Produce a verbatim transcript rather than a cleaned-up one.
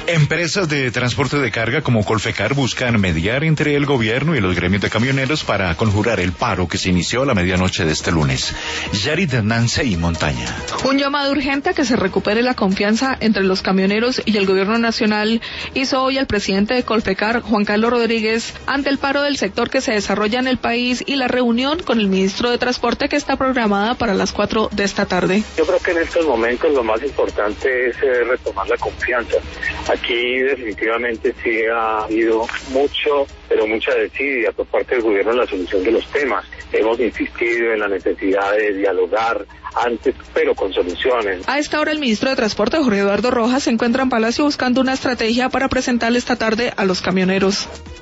Empresas de transporte de carga como Colfecar buscan mediar entre el gobierno y los gremios de camioneros para conjurar el paro que se inició a la medianoche de este lunes. Yarit Nansey Montaña. Un llamado urgente a que se recupere la confianza entre los camioneros y el gobierno nacional hizo hoy el presidente de Colfecar, Juan Carlos Rodríguez, ante el paro del sector que se desarrolla en el país y la reunión con el ministro de Transporte que está programada para las cuatro de esta tarde. Yo creo que en estos momentos lo más importante es eh, retomar la confianza. Aquí definitivamente sí ha habido mucho, pero mucha desidia por parte del gobierno en la solución de los temas. Hemos insistido en la necesidad de dialogar antes, pero con soluciones. A esta hora el ministro de Transporte, Jorge Eduardo Rojas, se encuentra en Palacio buscando una estrategia para presentarle esta tarde a los camioneros.